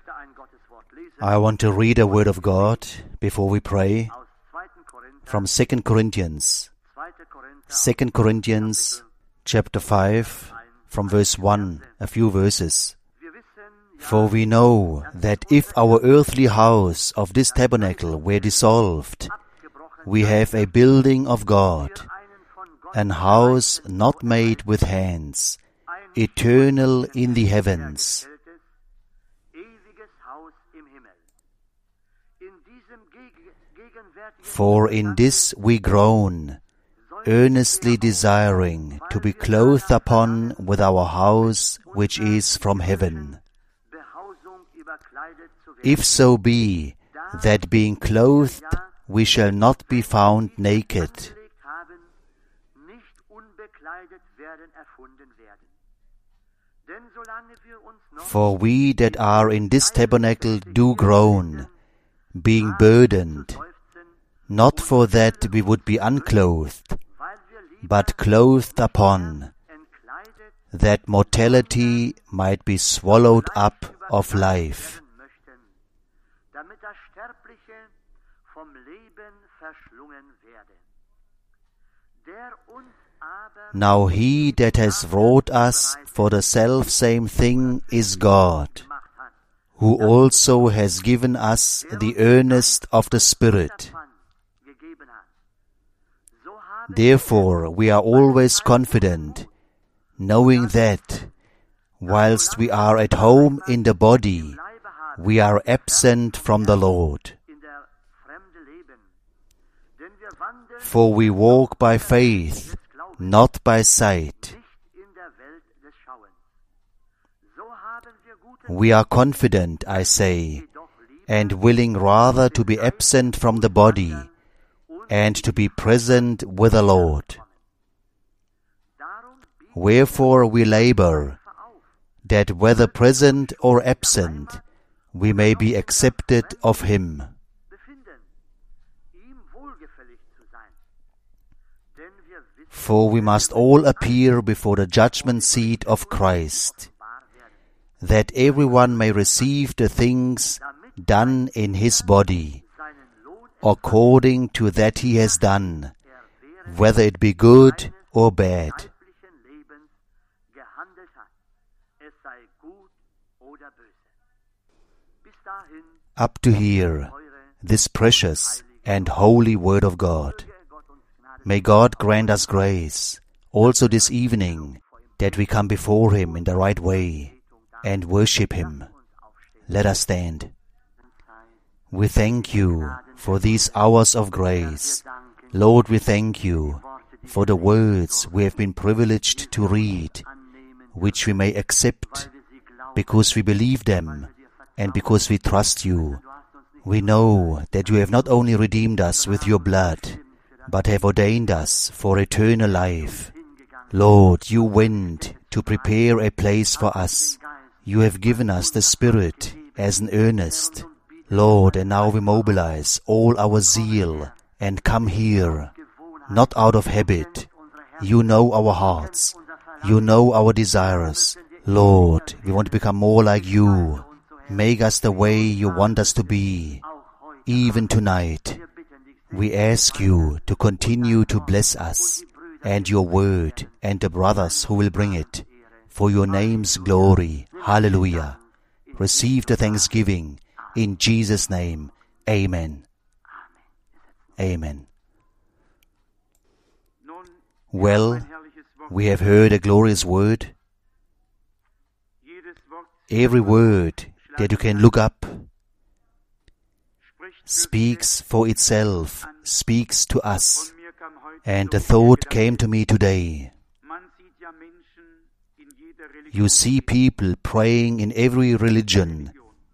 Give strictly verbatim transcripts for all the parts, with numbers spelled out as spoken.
I want to read a word of God before we pray from Second Corinthians. Second Corinthians chapter five, from verse one, a few verses. For we know that if our earthly house of this tabernacle were dissolved, we have a building of God, an house not made with hands, eternal in the heavens. For in this we groan, earnestly desiring to be clothed upon with our house which is from heaven. If so be that being clothed we shall not be found naked. For we that are in this tabernacle do groan, being burdened, not for that we would be unclothed, but clothed upon, that mortality might be swallowed up of life. Now he that has wrought us for the selfsame thing is God, who also has given us the earnest of the Spirit. Therefore we are always confident, knowing that, whilst we are at home in the body, we are absent from the Lord. For we walk by faith, not by sight. We are confident, I say, and willing rather to be absent from the body, and to be present with the Lord. Wherefore we labor, that whether present or absent, we may be accepted of Him. For we must all appear before the judgment seat of Christ, that everyone may receive the things done in his body, according to that he has done, whether it be good or bad. Up to here, this precious and holy Word of God. May God grant us grace, also this evening, that we come before Him in the right way and worship Him. Let us stand. We thank You for these hours of grace. Lord, we thank You for the words we have been privileged to read, which we may accept because we believe them and because we trust You. We know that You have not only redeemed us with Your blood, but have ordained us for eternal life. Lord, You went to prepare a place for us. You have given us the Spirit as an earnest. Lord, and now we mobilize all our zeal and come here, not out of habit. You know our hearts. You know our desires. Lord, we want to become more like You. Make us the way You want us to be. Even tonight, we ask You to continue to bless us and Your word and the brothers who will bring it, for Your name's glory. Hallelujah. Receive the thanksgiving in Jesus' name. Amen. Amen. Well, we have heard a glorious word. Every word that you can look up speaks for itself, speaks to us. And the thought came to me today. You see people praying in every religion.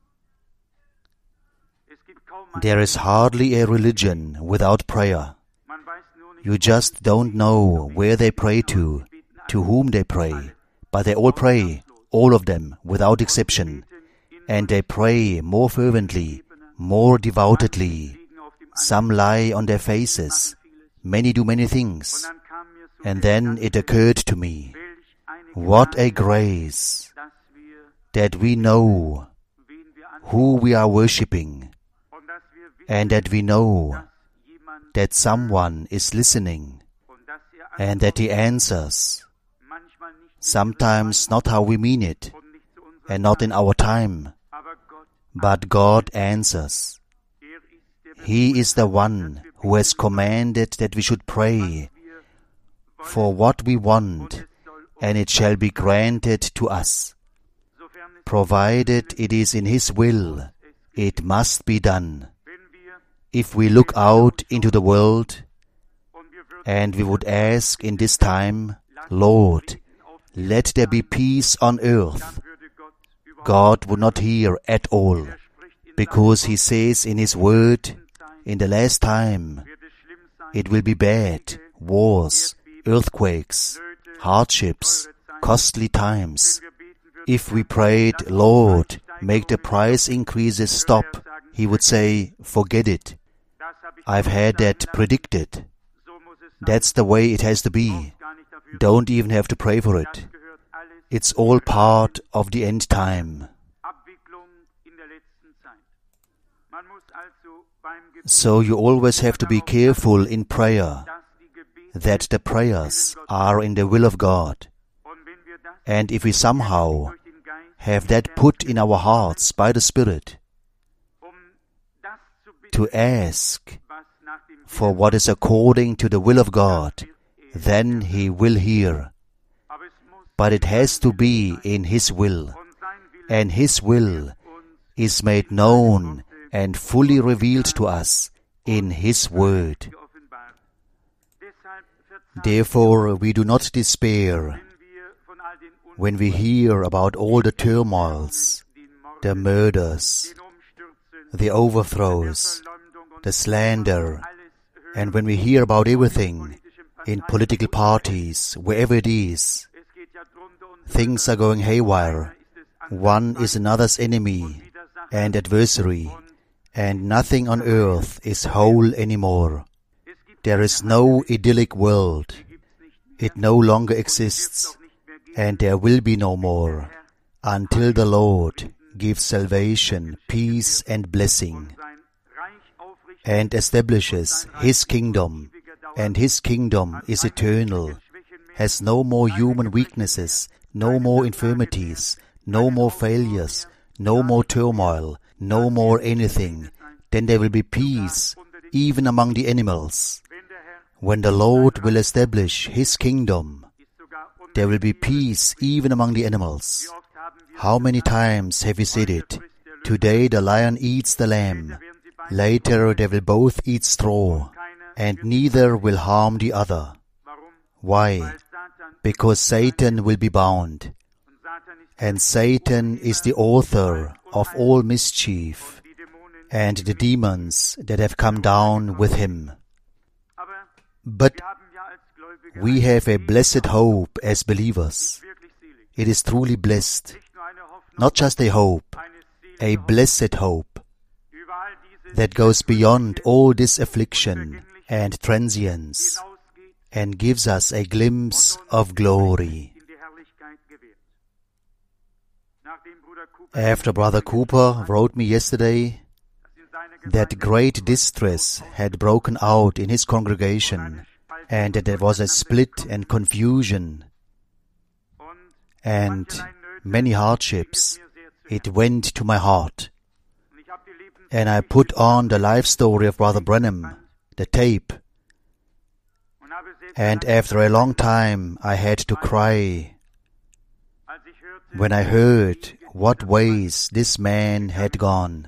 There is hardly a religion without prayer. You just don't know where they pray to, to whom they pray, but they all pray, all of them, without exception. And they pray more fervently, more devoutly. Some lie on their faces. Many do many things. And then it occurred to me, what a grace that we know who we are worshipping, and that we know that someone is listening and that he answers, sometimes not how we mean it and not in our time, but God answers. He is the one who has commanded that we should pray for what we want, and it shall be granted to us. Provided it is in His will, it must be done. If we look out into the world and we would ask in this time, Lord, let there be peace on earth, God would not hear at all, because He says in His word, in the last time, it will be bad, wars, earthquakes, hardships, costly times. If we prayed, Lord, make the price increases stop, He would say, forget it. I've had that predicted. That's the way it has to be. Don't even have to pray for it. It's all part of the end time. So you always have to be careful in prayer, that the prayers are in the will of God. And if we somehow have that put in our hearts by the Spirit, to ask for what is according to the will of God, then He will hear. But it has to be in His will, and His will is made known and fully revealed to us in His Word. Therefore, we do not despair when we hear about all the turmoils, the murders, the overthrows, the slander, and when we hear about everything in political parties, wherever it is. Things are going haywire. One is another's enemy and adversary, and nothing on earth is whole anymore. There is no idyllic world. It no longer exists, and there will be no more, until the Lord gives salvation, peace and blessing, and establishes His kingdom, and His kingdom is eternal, has no more human weaknesses, no more infirmities, no more failures, no more turmoil, no more anything. Then there will be peace, even among the animals. When the Lord will establish His kingdom, there will be peace even among the animals. How many times have we said it? Today the lion eats the lamb. Later they will both eat straw, and neither will harm the other. Why? Because Satan will be bound. And Satan is the author of all mischief, and the demons that have come down with him. But we have a blessed hope as believers. It is truly blessed. Not just a hope, a blessed hope that goes beyond all this affliction and transience and gives us a glimpse of glory. After Brother Cooper wrote me yesterday that great distress had broken out in his congregation, and that there was a split and confusion and many hardships, it went to my heart. And I put on the life story of Brother Branham, the tape, and after a long time I had to cry when I heard what ways this man had gone.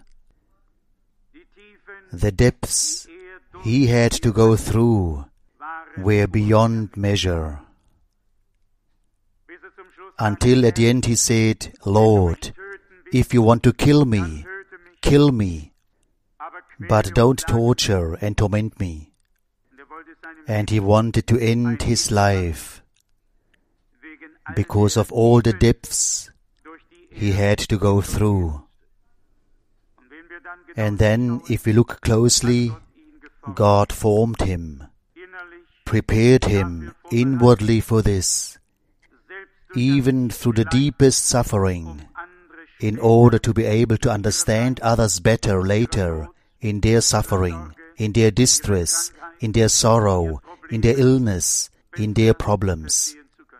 The depths he had to go through were beyond measure. Until at the end he said, Lord, if you want to kill me, kill me, but don't torture and torment me. And he wanted to end his life because of all the depths he had to go through. And then, if we look closely, God formed him, prepared him inwardly for this, even through the deepest suffering, in order to be able to understand others better later in their suffering, in their distress, in their sorrow, in their illness, in their problems.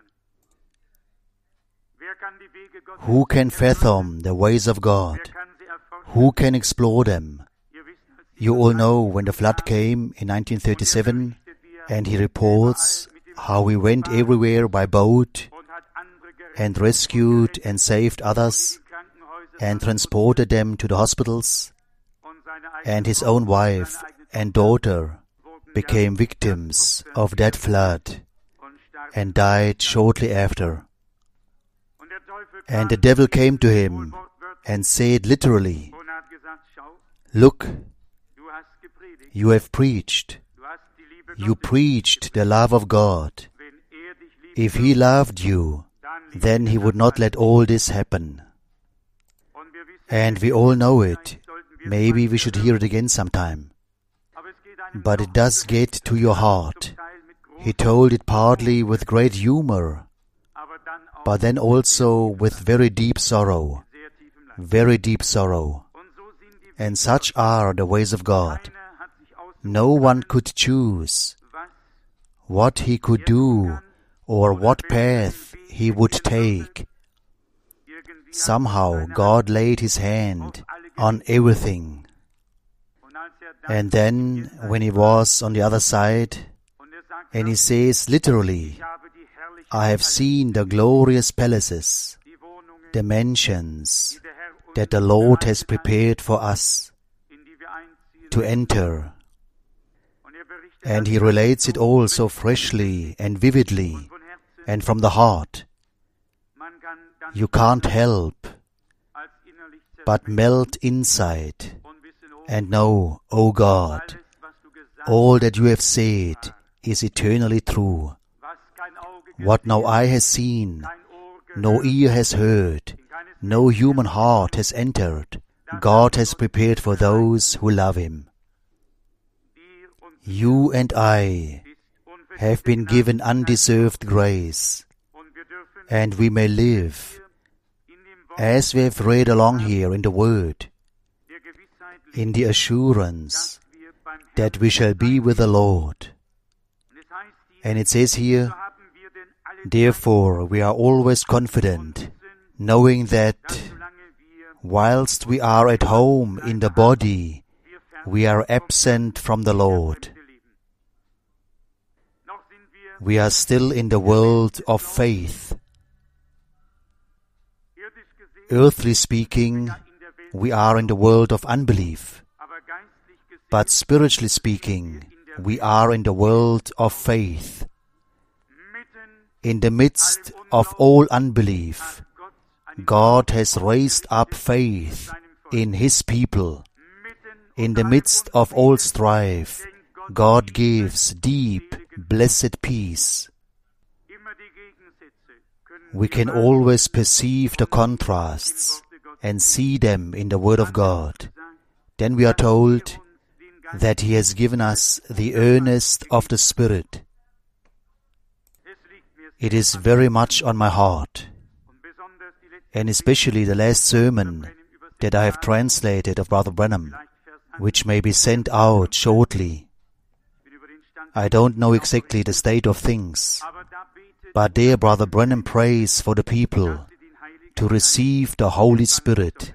Who can fathom the ways of God? Who can explore them? You all know when the flood came in nineteen thirty-seven, and he reports how he went everywhere by boat and rescued and saved others and transported them to the hospitals, and his own wife and daughter became victims of that flood and died shortly after. And the devil came to him and said literally, "Look, you have preached. You preached the love of God. If He loved you, then He would not let all this happen." And we all know it. Maybe we should hear it again sometime. But it does get to your heart. He told it partly with great humor, but then also with very deep sorrow. Very deep sorrow. And such are the ways of God. No one could choose what he could do or what path he would take. Somehow God laid His hand on everything. And then when He was on the other side, and He says literally, "I have seen the glorious palaces, the mansions that the Lord has prepared for us to enter." And He relates it all so freshly and vividly and from the heart. You can't help but melt inside and know, "Oh God, all that you have said is eternally true. What no eye has seen, no ear has heard, no human heart has entered, God has prepared for those who love Him." You and I have been given undeserved grace, and we may live, as we have read along here in the Word, in the assurance that we shall be with the Lord. And it says here, "Therefore we are always confident, knowing that whilst we are at home in the body, we are absent from the Lord." We are still in the world of faith. Earthly speaking, we are in the world of unbelief. But spiritually speaking, we are in the world of faith. In the midst of all unbelief, God has raised up faith in His people. In the midst of all strife, God gives deep, blessed peace. We can always perceive the contrasts and see them in the Word of God. Then we are told that He has given us the earnest of the Spirit. It is very much on my heart, and especially the last sermon that I have translated of Brother Branham, which may be sent out shortly. I don't know exactly the state of things, but there Brother Branham prays for the people to receive the Holy Spirit.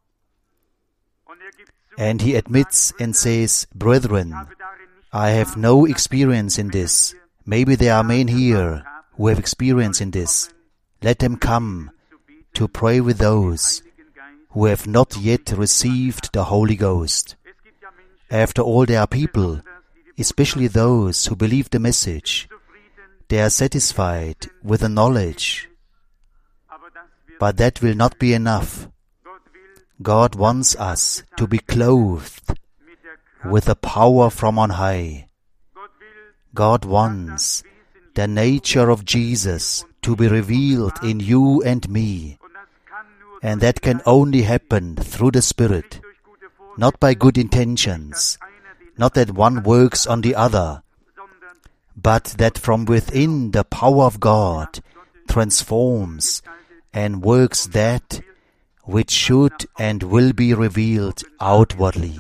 And he admits and says, "Brethren, I have no experience in this. Maybe there are men here who have experience in this. Let them come to pray with those who have not yet received the Holy Ghost." After all, there are people, especially those who believe the message. They are satisfied with the knowledge. But that will not be enough. God wants us to be clothed with the power from on high. God wants the nature of Jesus to be revealed in you and me. And that can only happen through the Spirit, not by good intentions, not that one works on the other, but that from within the power of God transforms and works that which should and will be revealed outwardly.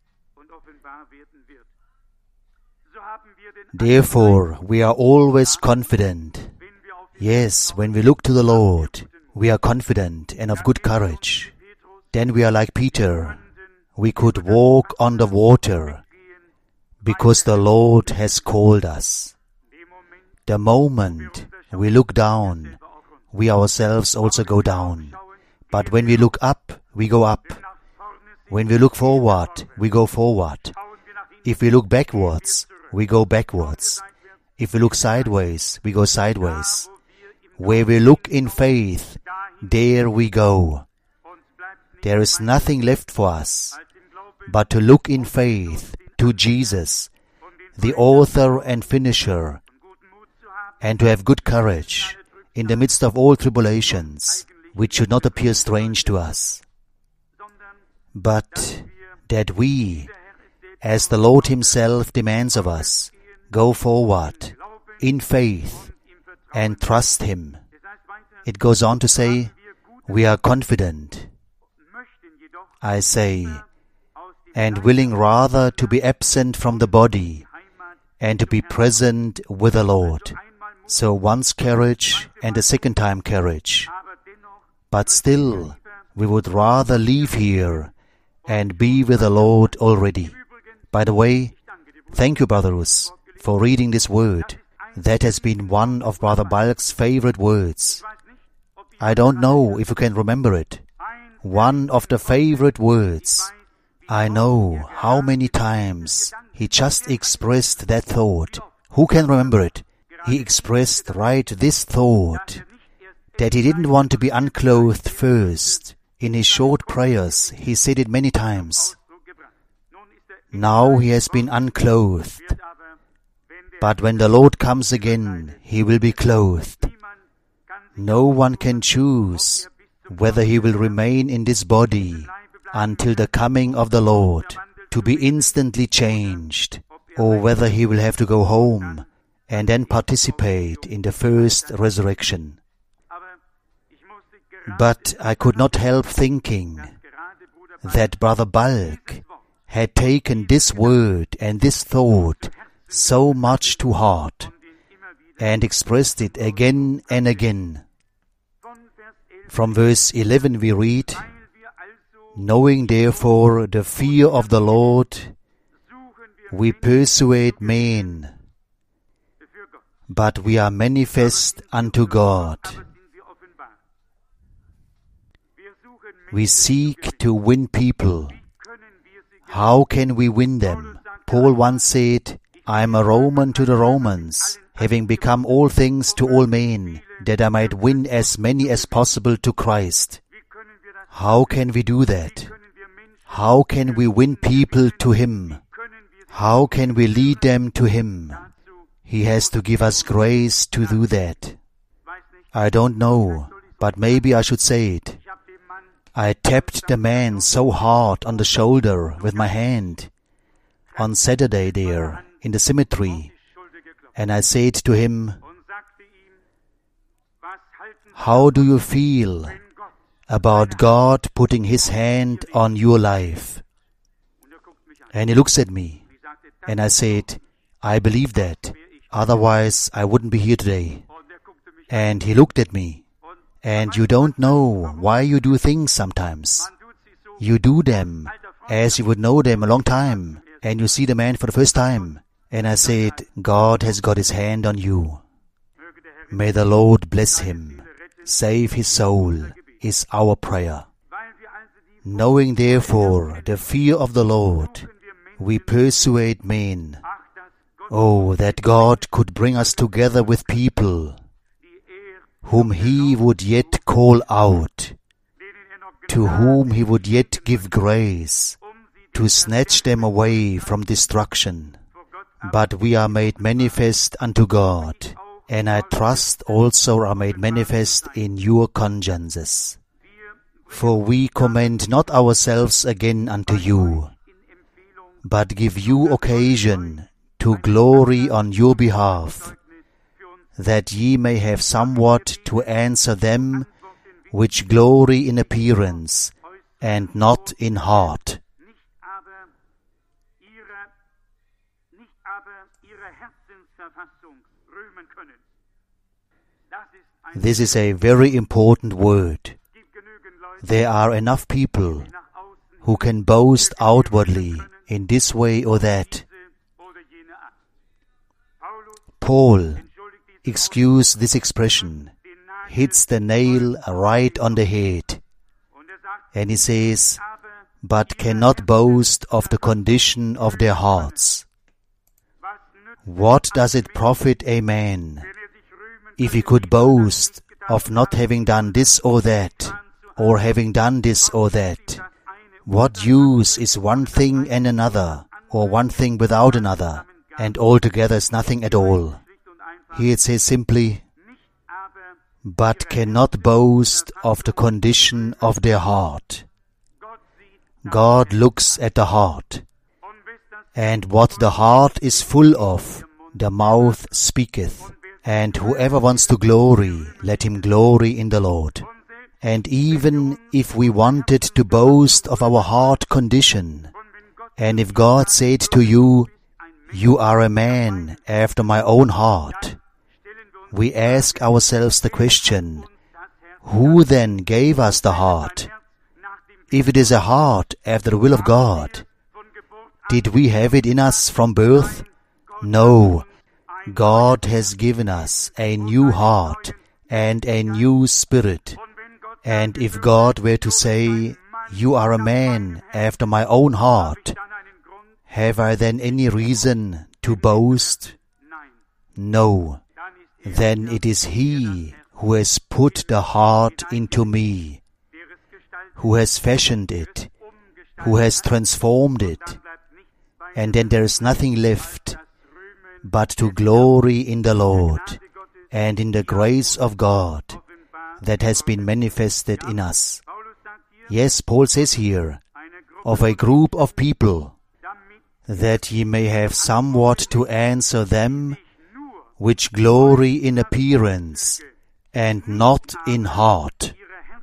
Therefore, we are always confident. Yes, when we look to the Lord, we are confident and of good courage. Then we are like Peter. We could walk on the water because the Lord has called us. The moment we look down, we ourselves also go down. But when we look up, we go up. When we look forward, we go forward. If we look backwards, we go backwards. If we look sideways, we go sideways. Where we look in faith, there we go. There is nothing left for us but to look in faith to Jesus, the author and finisher, and to have good courage in the midst of all tribulations, which should not appear strange to us, but that we, as the Lord Himself demands of us, go forward in faith and trust Him. It goes on to say, we are confident, I say, and willing rather to be absent from the body and to be present with the Lord. So once courage and a second time courage. But still, we would rather leave here and be with the Lord already. By the way, thank you, Brother Rus, for reading this word. That has been one of Brother Balk's favorite words. I don't know if you can remember it. One of the favorite words. I know how many times he just expressed that thought. Who can remember it? He expressed right this thought, that he didn't want to be unclothed first. In his short prayers, he said it many times. Now he has been unclothed. But when the Lord comes again, he will be clothed. No one can choose whether he will remain in this body until the coming of the Lord to be instantly changed, or whether he will have to go home and then participate in the first resurrection. But I could not help thinking that Brother Balk had taken this word and this thought so much to heart and expressed it again and again. From verse eleven we read, knowing therefore the fear of the Lord, we persuade men, but we are manifest unto God. We seek to win people. How can we win them? Paul once said, I am a Roman to the Romans, having become all things to all men, that I might win as many as possible to Christ. How can we do that? How can we win people to Him? How can we lead them to Him? He has to give us grace to do that. I don't know, but maybe I should say it. I tapped the man so hard on the shoulder with my hand on Saturday there in the cemetery, and I said to him, how do you feel about God putting His hand on your life? And he looks at me, and I said, I believe that, otherwise I wouldn't be here today. And he looked at me, and you don't know why you do things sometimes. You do them as you would know them a long time, and you see the man for the first time. And I said, God has got His hand on you. May the Lord bless him, save his soul, is our prayer. Knowing therefore the fear of the Lord, we persuade men. Oh, that God could bring us together with people whom He would yet call out, to whom He would yet give grace, to snatch them away from destruction. But we are made manifest unto God, and I trust also are made manifest in your consciences. For we commend not ourselves again unto you, but give you occasion to glory on your behalf, that ye may have somewhat to answer them which glory in appearance and not in heart. This is a very important word. There are enough people who can boast outwardly in this way or that. Paul, excuse this expression, hits the nail right on the head. And he says, but cannot boast of the condition of their hearts. What does it profit a man if he could boast of not having done this or that, or having done this or that? What use is one thing and another, or one thing without another, and altogether is nothing at all? Here it says simply, but cannot boast of the condition of their heart. God looks at the heart, and what the heart is full of, the mouth speaketh. And whoever wants to glory, let him glory in the Lord. And even if we wanted to boast of our heart condition, and if God said to you, you are a man after my own heart, we ask ourselves the question, who then gave us the heart? If it is a heart after the will of God, did we have it in us from birth? No. God has given us a new heart and a new spirit. And if God were to say, you are a man after my own heart, have I then any reason to boast? No. Then it is He who has put the heart into me, who has fashioned it, who has transformed it, and then there is nothing left but to glory in the Lord and in the grace of God that has been manifested in us. Yes, Paul says here, of a group of people, that ye may have somewhat to answer them which glory in appearance and not in heart.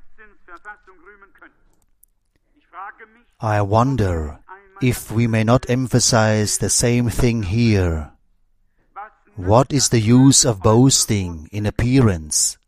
I wonder if we may not emphasize the same thing here. What is the use of boasting in appearance?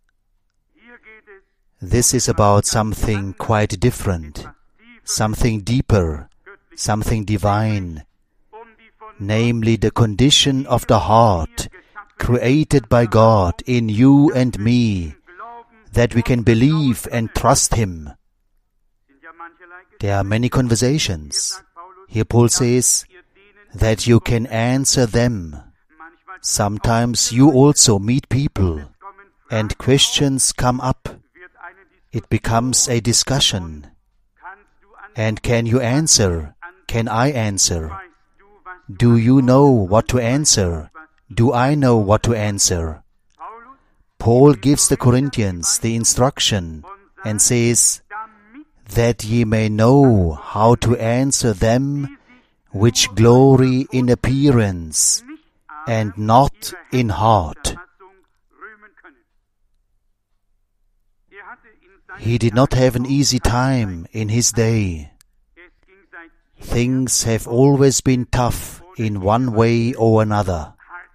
This is about something quite different, something deeper, something divine, namely the condition of the heart created by God in you and me, that we can believe and trust Him. There are many conversations. Here Paul says that you can answer them. Sometimes you also meet people and questions come up. It becomes a discussion. And can you answer? Can I answer? Do you know what to answer? Do I know what to answer? Paul gives the Corinthians the instruction and says, that ye may know how to answer them which glory in appearance and not in heart. He did not have an easy time in his day. Things have always been tough in one way or another.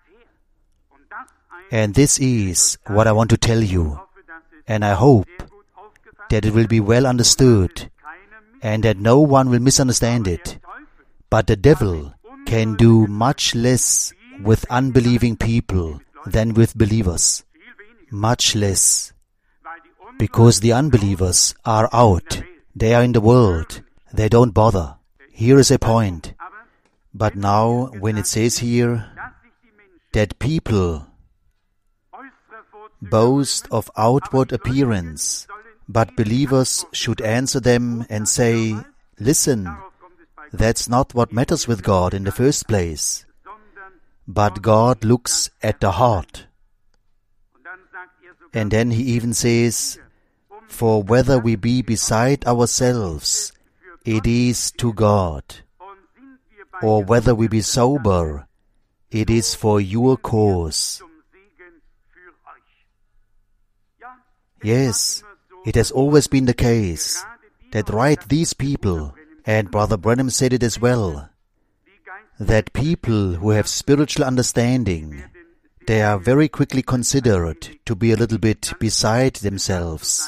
And this is what I want to tell you, and I hope that it will be well understood and that no one will misunderstand it. But the devil can do much less with unbelieving people than with believers. Much less. Because the unbelievers are out. They are in the world. They don't bother. Here is a point. But now, when it says here that people boast of outward appearance, but believers should answer them and say, listen, that's not what matters with God in the first place. But God looks at the heart. And then he even says, for whether we be beside ourselves, it is to God. Or whether we be sober, it is for your cause. Yes, It has always been the case that right these people, and Brother Branham said it as well, that people who have spiritual understanding, they are very quickly considered to be a little bit beside themselves.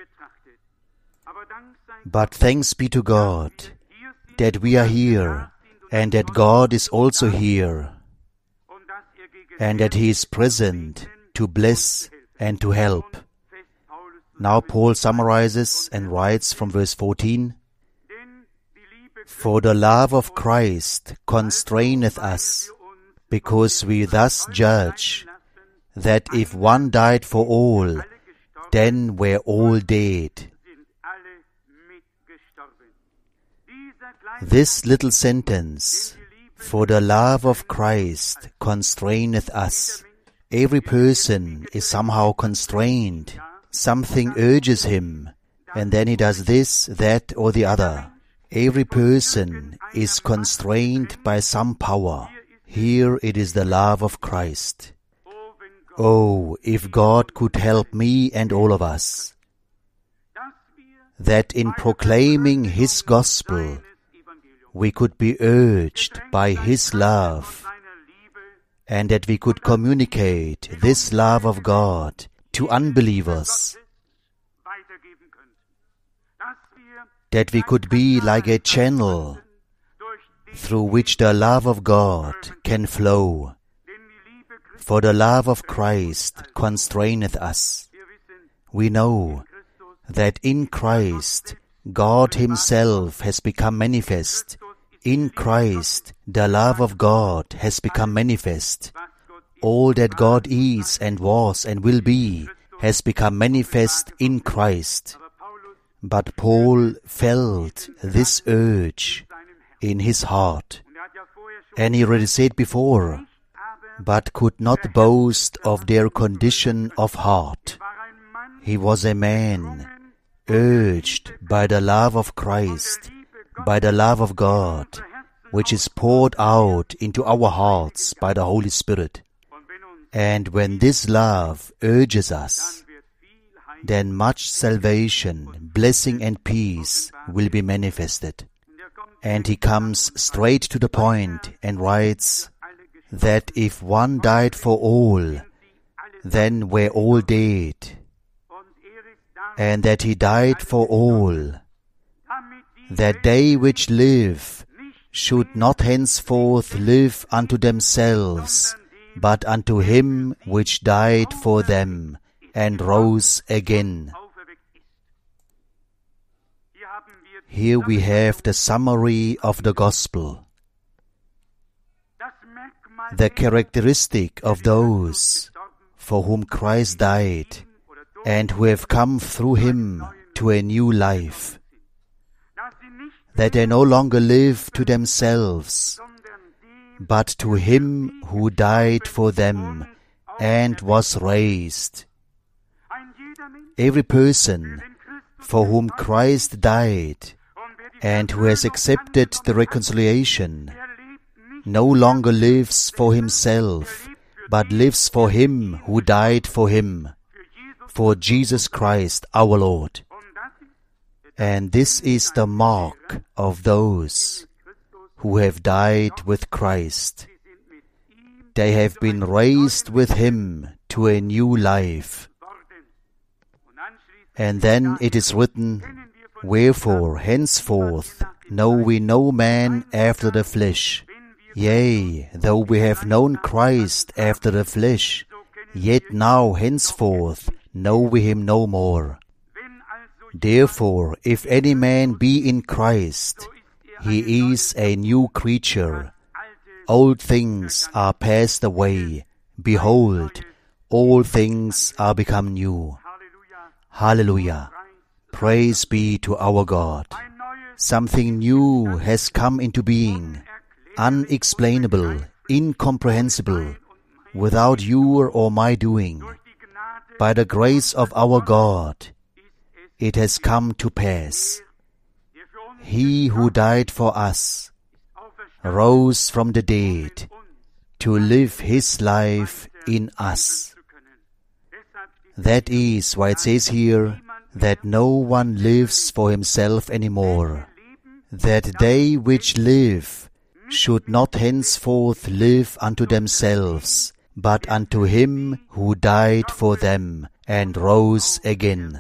But thanks be to God that we are here, and that God is also here, and that He is present to bless and to help. Now Paul summarizes and writes from verse fourteen, "For the love of Christ constraineth us, because we thus judge, that if one died for all, then were all dead." This little sentence, "For the love of Christ constraineth us," every person is somehow constrained. Something urges him, and then he does this, that, or the other. Every person is constrained by some power. Here it is the love of Christ. Oh, if God could help me and all of us, that in proclaiming His gospel, we could be urged by His love, and that we could communicate this love of God to unbelievers, that we could be like a channel through which the love of God can flow. For the love of Christ constraineth us. We know that in Christ God Himself has become manifest. In Christ the love of God has become manifest. All that God is and was and will be has become manifest in Christ. But Paul felt this urge in his heart, and he already said before, but could not boast of their condition of heart. He was a man urged by the love of Christ, by the love of God, which is poured out into our hearts by the Holy Spirit. And when this love urges us, then much salvation, blessing and peace will be manifested. And he comes straight to the point and writes that if one died for all, then were all dead, and that he died for all, that they which live should not henceforth live unto themselves, but unto Him which died for them and rose again. Here we have the summary of the gospel. The characteristic of those for whom Christ died and who have come through Him to a new life. That they no longer live to themselves, but to Him who died for them and was raised. Every person for whom Christ died and who has accepted the reconciliation no longer lives for himself, but lives for Him who died for him, for Jesus Christ our Lord. And this is the mark of those who have died with Christ. They have been raised with Him to a new life. And then it is written, "Wherefore henceforth know we no man after the flesh. Yea, though we have known Christ after the flesh, yet now henceforth know we Him no more. Therefore, if any man be in Christ, he is a new creature. Old things are passed away. Behold, all things are become new." Hallelujah! Praise be to our God. Something new has come into being, unexplainable, incomprehensible, without your or my doing. By the grace of our God, it has come to pass. He who died for us rose from the dead to live His life in us. That is why it says here that no one lives for himself any more, that they which live should not henceforth live unto themselves, but unto him who died for them and rose again.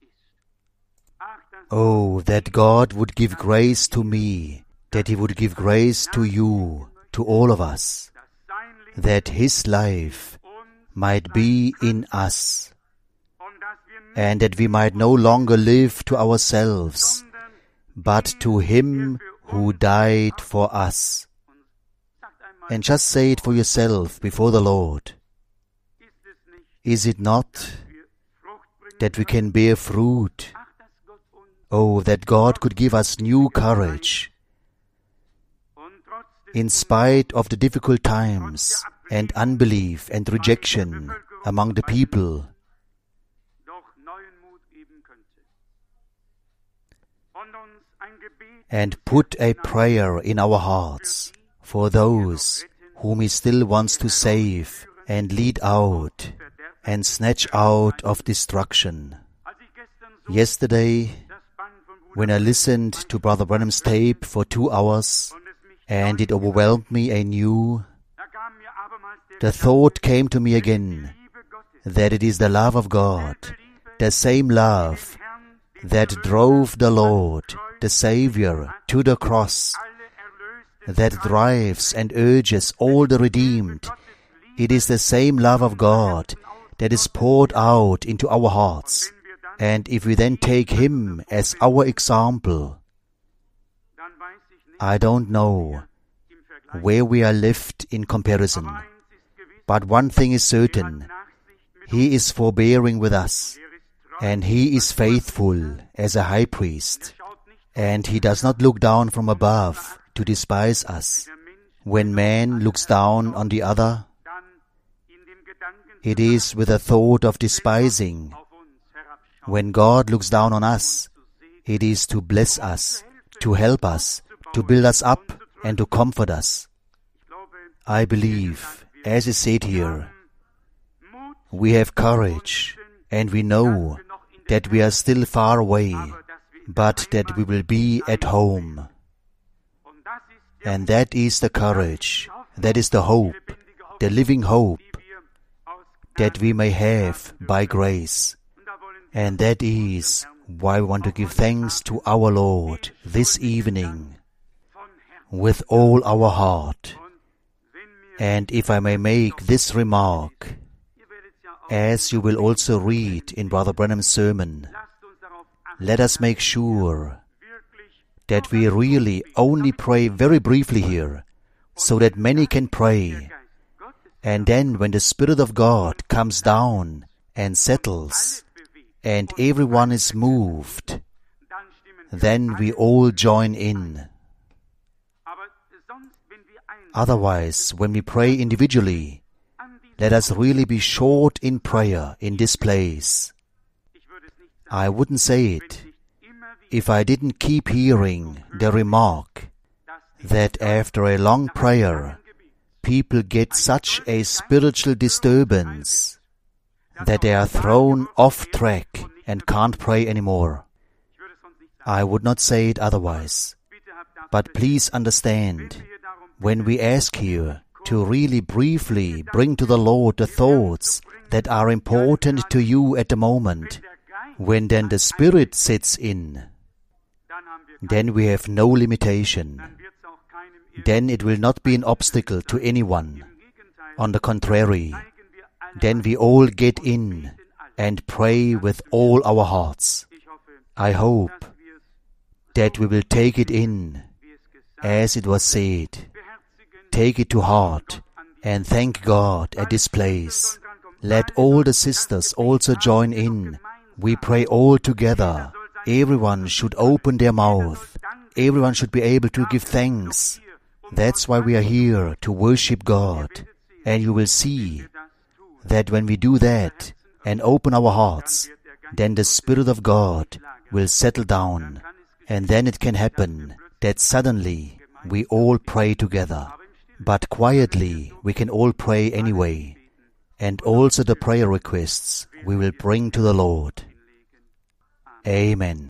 Oh, that God would give grace to me, that He would give grace to you, to all of us, that His life might be in us, and that we might no longer live to ourselves, but to Him who died for us. And just say it for yourself before the Lord. Is it not that we can bear fruit? Oh, that God could give us new courage. In spite of the difficult times and unbelief and rejection among the people, and put a prayer in our hearts for those whom He still wants to save and lead out and snatch out of destruction. Yesterday, when I listened to Brother Branham's tape for two hours and it overwhelmed me anew, the thought came to me again that it is the love of God, the same love that drove the Lord, the Savior, to the cross, that drives and urges all the redeemed. It is the same love of God that is poured out into our hearts. And if we then take Him as our example, I don't know where we are left in comparison. But one thing is certain, He is forbearing with us, and He is faithful as a high priest, and He does not look down from above to despise us. When man looks down on the other, it is with a thought of despising. When God looks down on us, it is to bless us, to help us, to build us up, and to comfort us. I believe, as is said here, we have courage, and we know that we are still far away, but that we will be at home. And that is the courage, that is the hope, the living hope that we may have by grace. And that is why we want to give thanks to our Lord this evening with all our heart. And if I may make this remark, as you will also read in Brother Branham's sermon, let us make sure that we really only pray very briefly here, so that many can pray. And then when the Spirit of God comes down and settles, and everyone is moved, then we all join in. Otherwise, when we pray individually, let us really be short in prayer in this place. I wouldn't say it if I didn't keep hearing the remark that after a long prayer, people get such a spiritual disturbance that they are thrown off track and can't pray anymore. I would not say it otherwise. But please understand, when we ask here to really briefly bring to the Lord the thoughts that are important to you at the moment, when then the Spirit sits in, then we have no limitation. Then it will not be an obstacle to anyone. On the contrary, then we all get in and pray with all our hearts. I hope that we will take it in, as it was said. Take it to heart and thank God at this place. Let all the sisters also join in. We pray all together. Everyone should open their mouth. Everyone should be able to give thanks. That's why we are here, to worship God. And you will see that when we do that and open our hearts, then the Spirit of God will settle down. And then it can happen that suddenly we all pray together. But quietly we can all pray anyway. And also the prayer requests we will bring to the Lord. Amen.